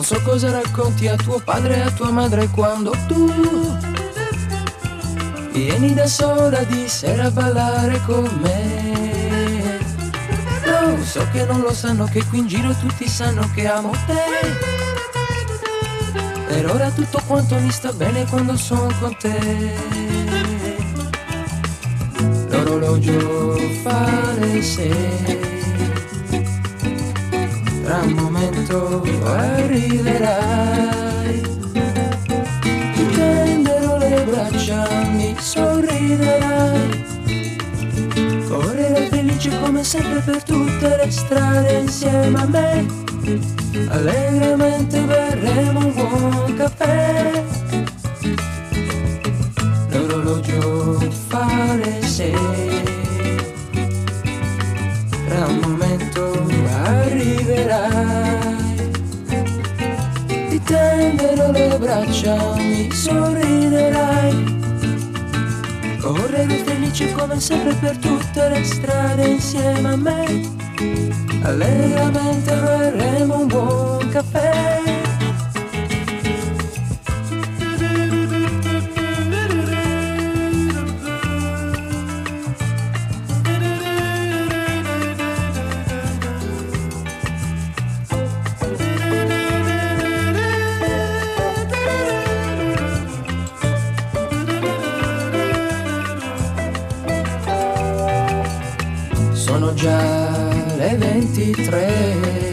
so cosa racconti a tuo padre e a tua madre quando tu vieni da sola di sera a ballare con me. No, so che non lo sanno, che qui in giro tutti sanno che amo te. Per ora tutto quanto mi sta bene quando sono con te. L'orologio fa le 6, tra un momento arriverai, ti tenderò le braccia, mi sorriderai, correrai felice come sempre per tutte le strade insieme a me, allegramente berremo un buon caffè. L'orologio fa le 6, tra un momento arriverai, ti tenderò le braccia, mi sorriderai, correrò felice come sempre per tutte le strade insieme a me, allegramente berremo un buon caffè. Sono già le 23,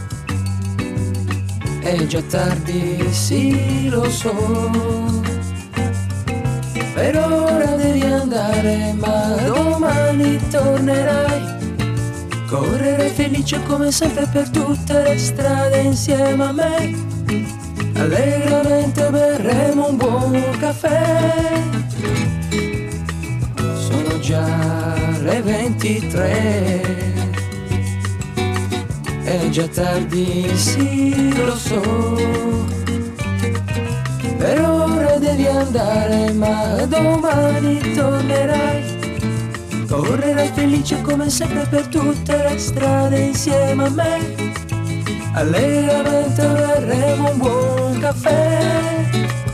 è già tardi, sì lo so, per ora devi andare ma domani tornerai, correrai felice come sempre per tutte le strade insieme a me, allegramente berremo un buon caffè. Sono già le 23, è già tardi, sì lo so, per ora devi andare ma domani tornerai, correrai felice come sempre per tutte le strade insieme a me, allegramente berremo un buon caffè.